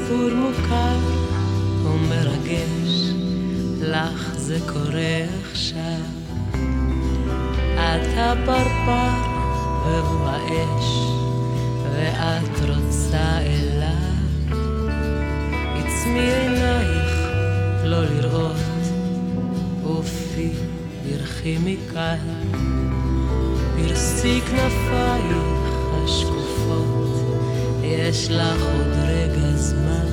סיפור מוכר ומרגש, לך זה קורה עכשיו. את הפרפר והוא האש, ואת רוצה אליו. עצמי עינייך לא לראות, ופי ברכי מכאן. פרסי כנפייך השקופות, יש לך עוד רגע זמן.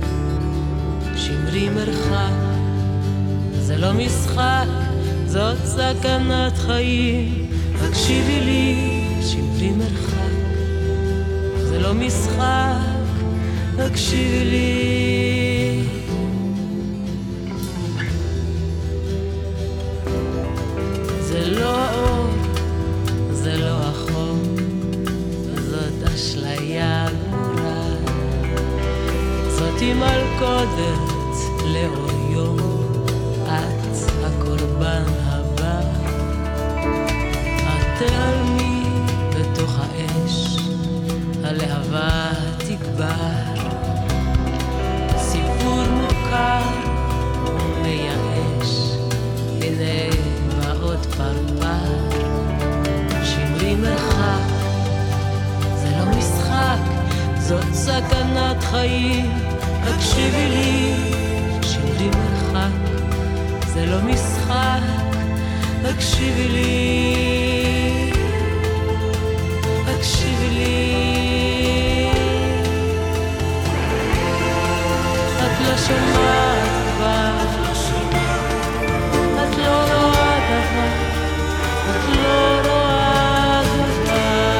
שמרי מרחק, זה לא משחק, זאת סכנת חיים. הקשיבי לי, שמרי מרחק, זה לא משחק, הקשיבי לי. זה לא האור, זה לא החור, זאת אשליה גמורה. זאתי מלכודת לאור יום, את הקורבן הבא. את תעלמי בתוך האש, הלהבה תגבר. סיפור מוכר ומייאש, הנה באות פרפר. שמרי מרחק, זה לא משחק, זאת סכנת חיים. הקשיבי לי, שמרי מרחק, זה לא משחק, הקשיבי לי, הקשיבי לי. את לא שומעת כבר, את לא רואה דבר, את לא רואה דבר.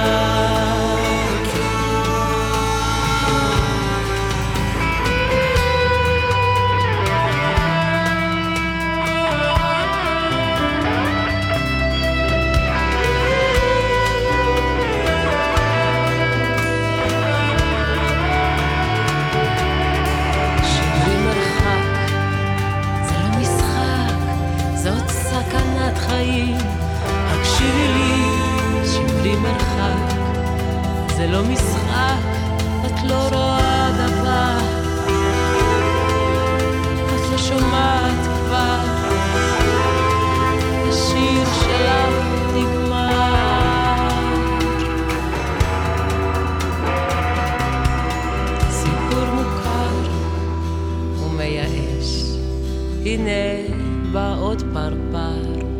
שמרי מרחק, זה לא משחק, זאת סכנת חיים. הקשיבי לי, שמרי מרחק, זה לא משחק, את לא רואה דבר, את לא שומעת כבר, השיר שלך נגמר. סיפור מוכר ומייאש, הנה בא עוד פרפר.